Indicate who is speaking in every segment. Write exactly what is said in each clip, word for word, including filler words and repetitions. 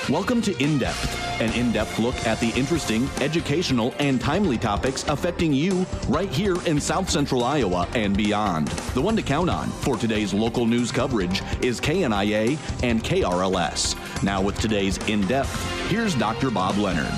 Speaker 1: Welcome to In Depth, an in-depth look at the interesting, educational, and timely topics affecting you right here in South Central Iowa and beyond. The one to count on for today's local news coverage is K N I A and K R L S. Now with today's In Depth, here's Doctor Bob Leonard.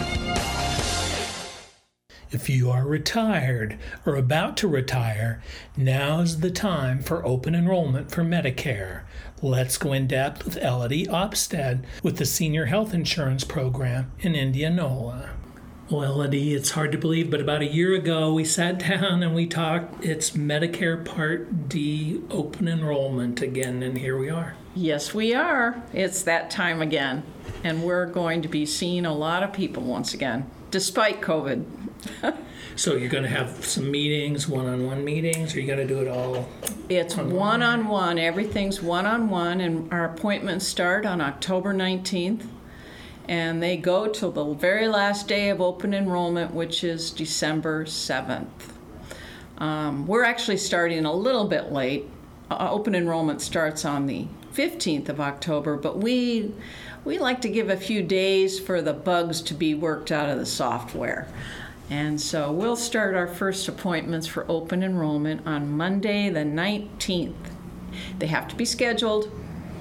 Speaker 2: If you are retired or about to retire, now's the time for open enrollment for Medicare. Let's go in depth with Elodie Opstead with the Senior Health Insurance Program in Indianola. Well, Elodie, it's hard to believe, but about a year ago we sat down and we talked. It's Medicare Part D open enrollment again, and here we are.
Speaker 3: Yes, we are. It's that time again, and we're going to be seeing a lot of people once again, despite COVID.
Speaker 2: So you're going to have some meetings, one-on-one meetings, or you're going to do it all?
Speaker 3: It's one-on-one. Everything's one-on-one, and our appointments start on October nineteenth, and they go till the very last day of open enrollment, which is December seventh. Um, we're actually starting a little bit late. Uh, open enrollment starts on the fifteenth of October, but we we like to give a few days for the bugs to be worked out of the software. And so we'll start our first appointments for open enrollment on Monday the nineteenth. They have to be scheduled,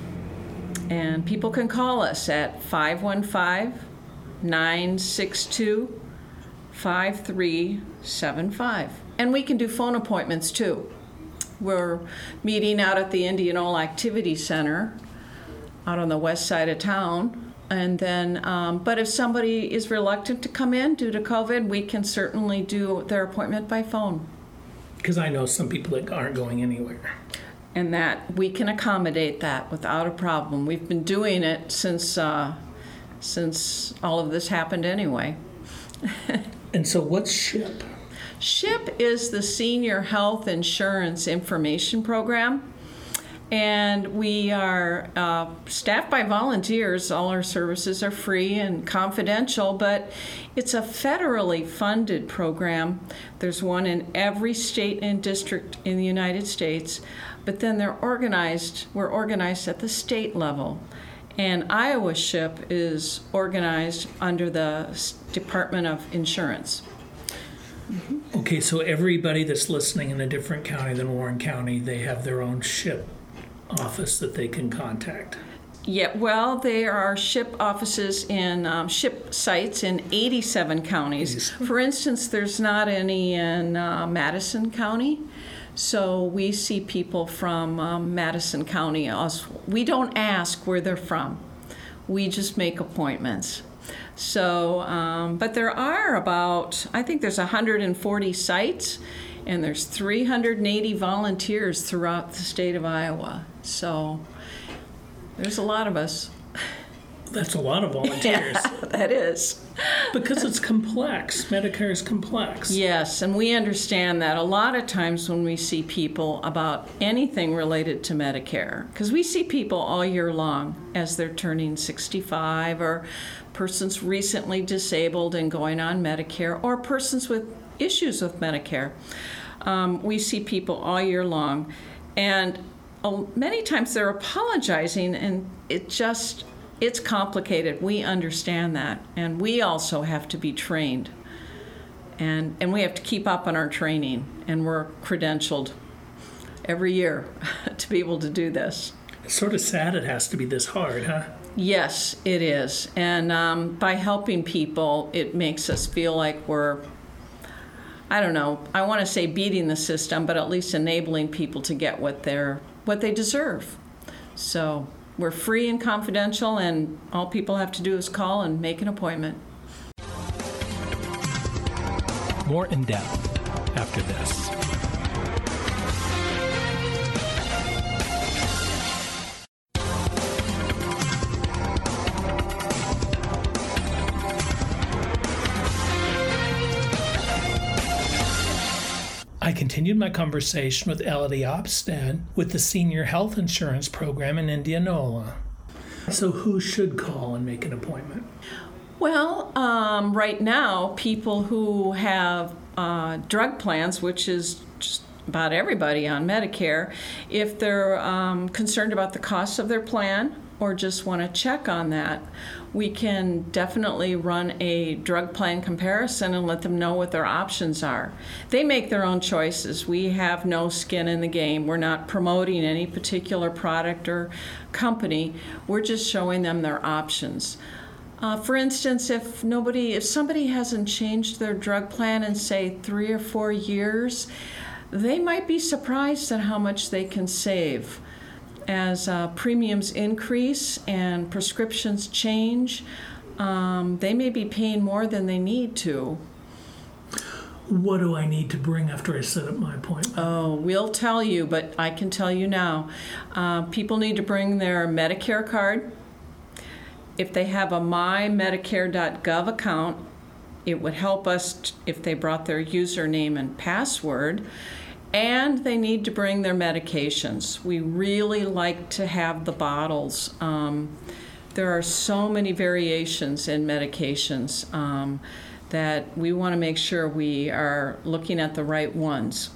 Speaker 3: and people can call us at five one five, nine six two, five three seven five. And we can do phone appointments too. We're meeting out at the Indianola Activity Center out on the west side of town. And then, um, but if somebody is reluctant to come in due to COVID, we can certainly do their appointment by phone.
Speaker 2: Because I know some people that aren't going anywhere.
Speaker 3: And that we can accommodate that without a problem. We've been doing it since uh, since all of this happened anyway.
Speaker 2: And so what's SHIP?
Speaker 3: SHIP is the Senior Health Insurance Information Program. And we are uh, staffed by volunteers. All our services are free and confidential, but it's a federally funded program. There's one in every state and district in the United States, but then they're organized, we're organized at the state level. And Iowa SHIP is organized under the Department of Insurance.
Speaker 2: Mm-hmm. Okay, so everybody that's listening in a different county than Warren County, they have their own SHIP office that they can contact?
Speaker 3: Yeah, well, there are SHIP offices in um, SHIP sites in eighty-seven counties. eighty-seven. For instance, there's not any in uh, Madison County, so we see people from um, Madison County. We don't ask where they're from. We just make appointments. So, um, but there are about, I think there's one hundred forty sites, and there's three hundred eighty volunteers throughout the state of Iowa. So there's a lot of us.
Speaker 2: That's a lot of volunteers.
Speaker 3: Yeah, that is.
Speaker 2: Because it's complex. Medicare is complex.
Speaker 3: Yes, and we understand that a lot of times when we see people about anything related to Medicare, because we see people all year long as they're turning sixty-five, or persons recently disabled and going on Medicare, or persons with issues with Medicare. Um, we see people all year long, and uh, many times they're apologizing, and it just, it's complicated. We understand that, and we also have to be trained, and and we have to keep up on our training, and we're credentialed every year to be able to do this.
Speaker 2: It's sort of sad it has to be this hard, huh?
Speaker 3: Yes, it is, and um, by helping people, it makes us feel like we're, I don't know, I want to say beating the system, but at least enabling people to get what they're what they deserve. So we're free and confidential, and all people have to do is call and make an appointment.
Speaker 2: More in depth after this. I continued my conversation with Elodie Opstead with the Senior Health Insurance Program in Indianola. So who should call and make an appointment?
Speaker 3: Well, um, right now, people who have uh, drug plans, which is just about everybody on Medicare, if they're um, concerned about the cost of their plan, or just want to check on that, we can definitely run a drug plan comparison and let them know what their options are. They make their own choices. We have no skin in the game. We're not promoting any particular product or company. We're just showing them their options. Uh, for instance, if nobody, if somebody hasn't changed their drug plan in, say, three or four years, they might be surprised at how much they can save. As uh, premiums increase and prescriptions change, um, they may be paying more than they need to.
Speaker 2: What do I need to bring after I set up my appointment?
Speaker 3: Oh, we'll tell you, but I can tell you now. Uh, people need to bring their Medicare card. If they have a my medicare dot gov account, it would help us t- if they brought their username and password. And they need to bring their medications. We really like to have the bottles. Um, there are so many variations in medications um, that we want to make sure we are looking at the right ones.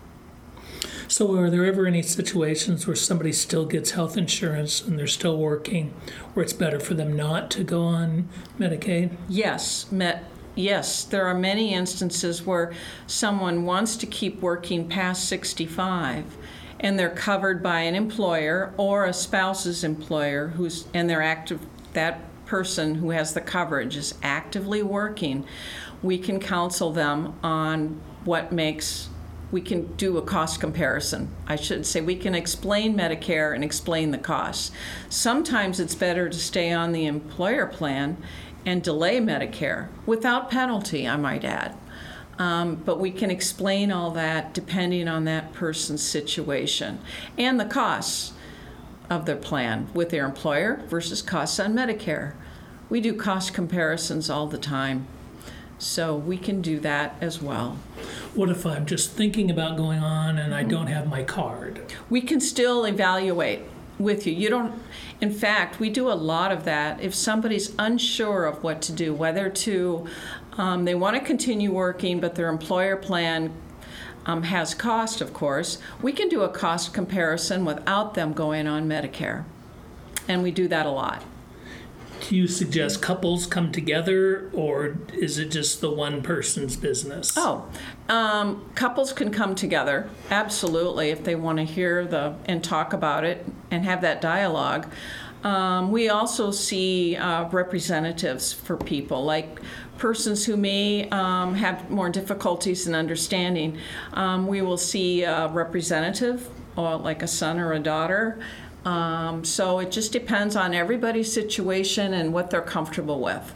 Speaker 2: So are there ever any situations where somebody still gets health insurance and they're still working, where it's better for them not to go on Medicaid?
Speaker 3: Yes, met. Yes, there are many instances where someone wants to keep working past sixty-five and they're covered by an employer or a spouse's employer who's and they're active that person who has the coverage is actively working. We can counsel them on what makes we can do a cost comparison. I should say we can explain Medicare and explain the costs. Sometimes it's better to stay on the employer plan and delay Medicare, without penalty, I might add. Um, but we can explain all that depending on that person's situation and the costs of their plan with their employer versus costs on Medicare. We do cost comparisons all the time, so we can do that as well.
Speaker 2: What if I'm just thinking about going on and I don't have my card?
Speaker 3: We can still evaluate with you. You don't, in fact, we do a lot of that. If somebody's unsure of what to do, whether to, um, they want to continue working, but their employer plan um, has cost, of course, we can do a cost comparison without them going on Medicare. And we do that a lot.
Speaker 2: Do you suggest couples come together, or is it just the one person's business?
Speaker 3: Oh, um, couples can come together, absolutely, if they want to hear the and talk about it and have that dialogue. Um, we also see uh, representatives for people, like persons who may um, have more difficulties in understanding. Um, we will see a representative, or like a son or a daughter. Um, so it just depends on everybody's situation and what they're comfortable with.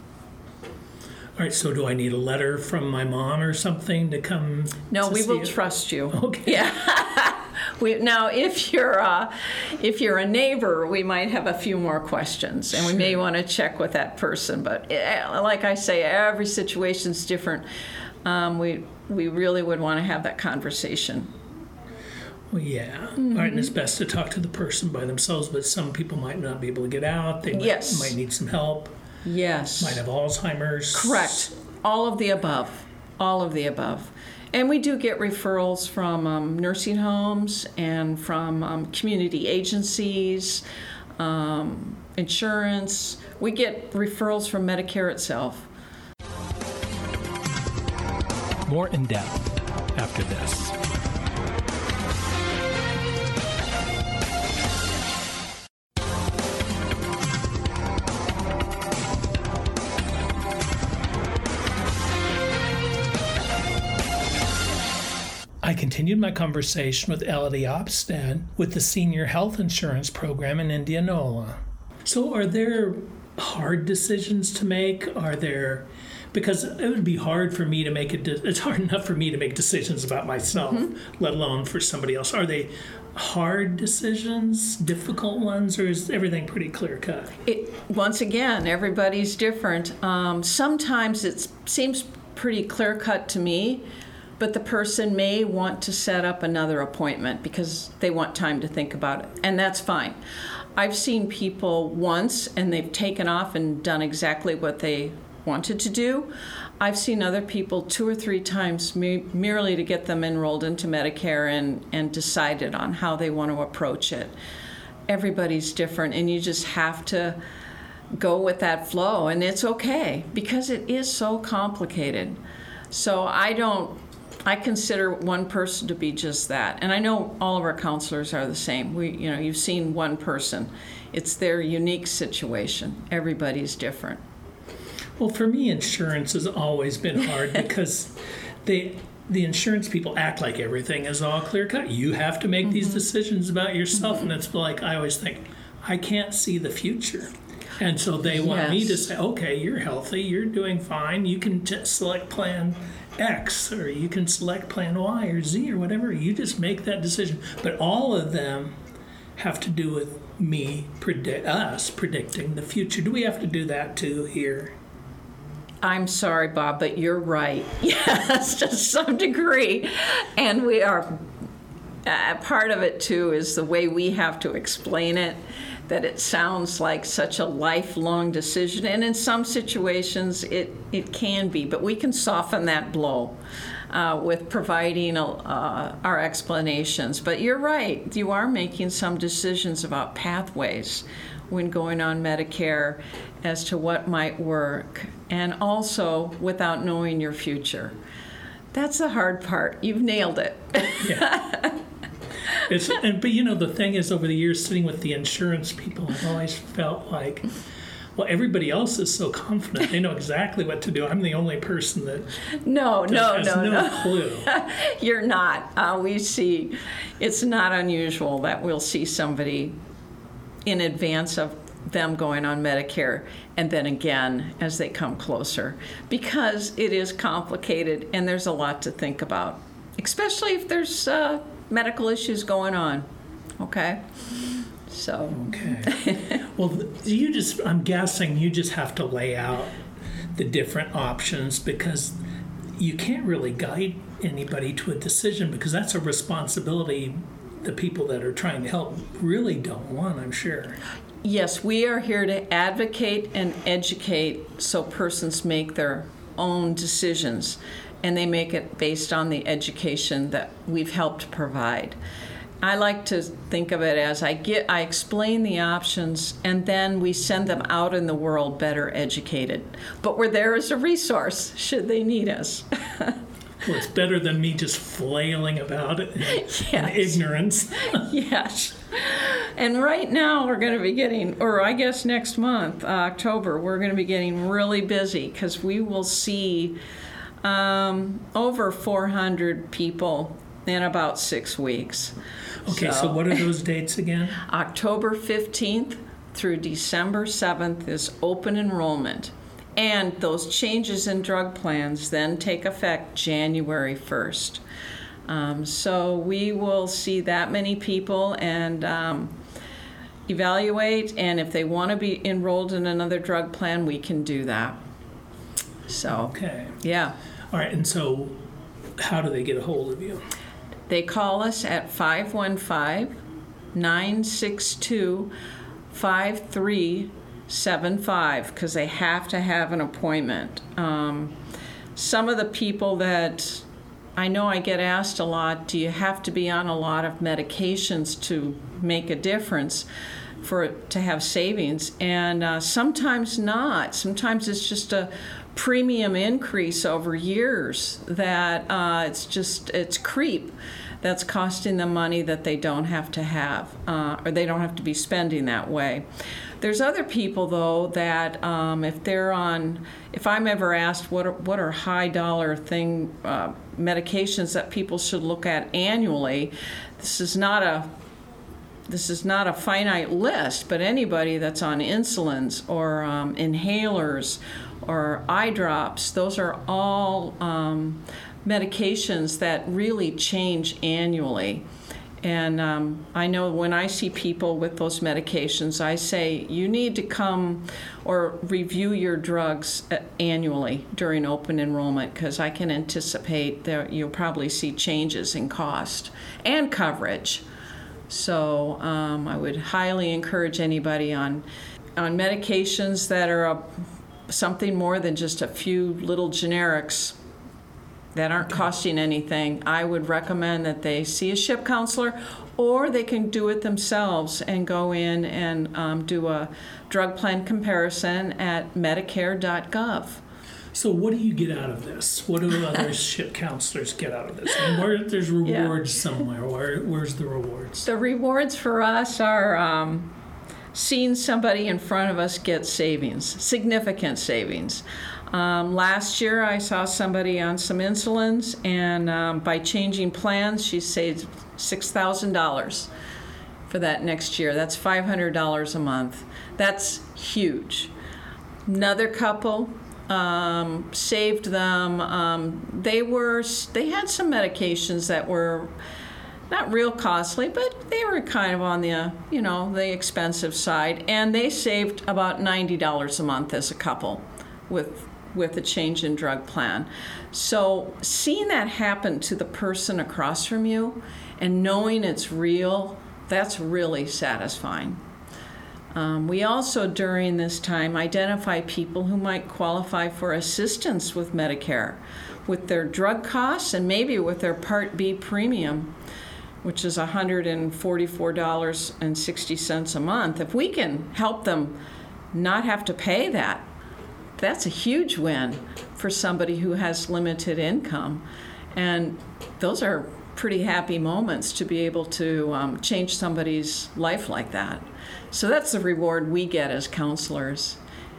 Speaker 2: All right, so do I need a letter from my mom or something to come?
Speaker 3: No,
Speaker 2: to
Speaker 3: we
Speaker 2: see
Speaker 3: will
Speaker 2: it?
Speaker 3: trust you.
Speaker 2: Okay.
Speaker 3: Yeah. we, now, if you're uh, if you're a neighbor, we might have a few more questions, and we may want to check with that person. But uh, like I say, every situation's different. Um, we we really would want to have that conversation.
Speaker 2: Well, yeah.
Speaker 3: Mm-hmm.
Speaker 2: All right, and it's best to talk to the person by themselves, but some people might not be able to get out. They might,
Speaker 3: Yes.
Speaker 2: might need some help.
Speaker 3: Yes.
Speaker 2: Might have Alzheimer's.
Speaker 3: Correct. All of the above. All of the above. And we do get referrals from um, nursing homes and from um, community agencies, um, insurance. We get referrals from Medicare itself.
Speaker 2: More in depth after this. I continued my conversation with Elodie Opstad with the Senior Health Insurance Program in Indianola. So are there hard decisions to make? Are there, because it would be hard for me to make it, de- it's hard enough for me to make decisions about myself, mm-hmm. let alone for somebody else. Are they hard decisions, difficult ones, or is everything pretty clear cut?
Speaker 3: It, once again, everybody's different. Um, sometimes it seems pretty clear cut to me, but the person may want to set up another appointment because they want time to think about it, and that's fine. I've seen people once and they've taken off and done exactly what they wanted to do. I've seen other people two or three times me- merely to get them enrolled into Medicare and, and decided on how they want to approach it. everybody's different, and you just have to go with that flow, and it's okay because it is so complicated. So I don't, I consider one person to be just that, and I know all of our counselors are the same. We, you know, you've seen one person. It's their unique situation. Everybody's different.
Speaker 2: Well, for me, insurance has always been hard because they, the insurance people act like everything is all clear cut. You have to make mm-hmm. these decisions about yourself, mm-hmm. and it's like I always think, I can't see the future. And so they want yes. me to say, okay, you're healthy, you're doing fine, you can t- select plan X, or you can select plan Y or Z or whatever. You just make that decision. But all of them have to do with me, predict us predicting the future. Do we have to do that too here?
Speaker 3: I'm sorry, Bob, but you're right. Yes, to some degree. And we are, uh, part of it too is the way we have to explain it, that it sounds like such a lifelong decision. And in some situations, it, it can be, but we can soften that blow uh, with providing uh, our explanations. But you're right, you are making some decisions about pathways when going on Medicare as to what might work, and also without knowing your future. That's the hard part. You've nailed it.
Speaker 2: Yeah. It's, and, but you know, the thing is, over the years sitting with the insurance people, I've always felt like, well, everybody else is so confident. They know exactly what to do. I'm the only person that
Speaker 3: no, no,
Speaker 2: has
Speaker 3: no,
Speaker 2: no,
Speaker 3: no
Speaker 2: clue.
Speaker 3: You're not. Uh, we see, it's not unusual that we'll see somebody in advance of them going on Medicare, and then again as they come closer, because it is complicated and there's a lot to think about, especially if there's uh, medical issues going on. Okay, so
Speaker 2: okay. Well, you just, I'm guessing you just have to lay out the different options, because you can't really guide anybody to a decision, because that's a responsibility the people that are trying to help really don't want, I'm sure.
Speaker 3: Yes, we are here to advocate and educate so persons make their own decisions, and they make it based on the education that we've helped provide. I like to think of it as I get, I explain the options, and then we send them out in the world better educated. But we're there as a resource should they need us.
Speaker 2: Well, it's better than me just flailing about it in, yes. in ignorance.
Speaker 3: Yes. And right now we're going to be getting, or I guess next month, uh, October, we're going to be getting really busy, because we will see um, over four hundred people in about six weeks.
Speaker 2: Okay, so, so what are those dates again?
Speaker 3: October fifteenth through December seventh is open enrollment. And those changes in drug plans then take effect January first. Um, so we will see that many people and um, evaluate, and if they want to be enrolled in another drug plan, we can do that. So,
Speaker 2: okay.
Speaker 3: Yeah.
Speaker 2: All right, and so how do they get a hold of you?
Speaker 3: They call us at five one five, nine six two, five three seven five, because they have to have an appointment. Um, some of the people that I know, I get asked a lot, do you have to be on a lot of medications to make a difference for to have savings? And uh, sometimes not. Sometimes it's just a premium increase over years that uh, it's just, it's creep that's costing them money that they don't have to have, uh, or they don't have to be spending that way. There's other people, though, that um, if they're on, if I'm ever asked what are, what are high dollar thing uh, medications that people should look at annually, this is not a this is not a finite list, but anybody that's on insulins or um, inhalers or eye drops, those are all um, medications that really change annually. And um, I know when I see people with those medications, I say you need to come or review your drugs annually during open enrollment, because I can anticipate that you'll probably see changes in cost and coverage. So um, I would highly encourage anybody on on medications that are a, something more than just a few little generics that aren't costing anything, I would recommend that they see a SHIP counselor, or they can do it themselves and go in and um, do a drug plan comparison at medicare dot gov.
Speaker 2: So what do you get out of this? What do other SHIP counselors get out of this? I mean, where, there's rewards yeah. somewhere. Where, where's the rewards?
Speaker 3: The rewards for us are um, seeing somebody in front of us get savings, significant savings. Um, last year, I saw somebody on some insulins, and um, by changing plans, she saved six thousand dollars for that next year. That's five hundred dollars a month. That's huge. Another couple um, saved them. Um, they were they had some medications that were not real costly, but they were kind of on the you know the expensive side, and they saved about ninety dollars a month as a couple with. with a change in drug plan. So seeing that happen to the person across from you and knowing it's real, that's really satisfying. Um, we also, during this time, identify people who might qualify for assistance with Medicare, with their drug costs and maybe with their Part B premium, which is one hundred forty-four dollars and sixty cents a month. If we can help them not have to pay that, that's a huge win for somebody who has limited income. And those are pretty happy moments to be able to um, change somebody's life like that. So that's the reward we get as counselors.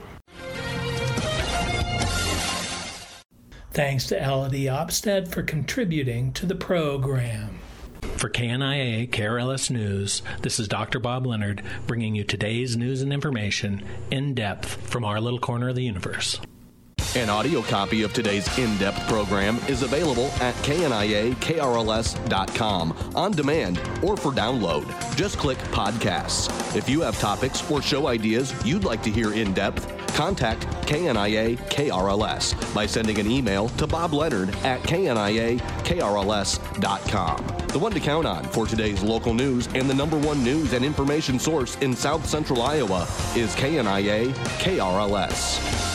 Speaker 2: Thanks to Elodie Opstead for contributing to the program.
Speaker 4: For K N I A K R L S News, this is Doctor Bob Leonard bringing you today's news and information in depth from our little corner of the universe.
Speaker 1: An audio copy of today's in-depth program is available at K N I A K R L S dot com on demand or for download. Just click podcasts. If you have topics or show ideas you'd like to hear in depth, contact K N I A K R L S by sending an email to Bob Leonard at K N I A K R L S dot com. The one to count on for today's local news and the number one news and information source in South Central Iowa is K N I A K R L S.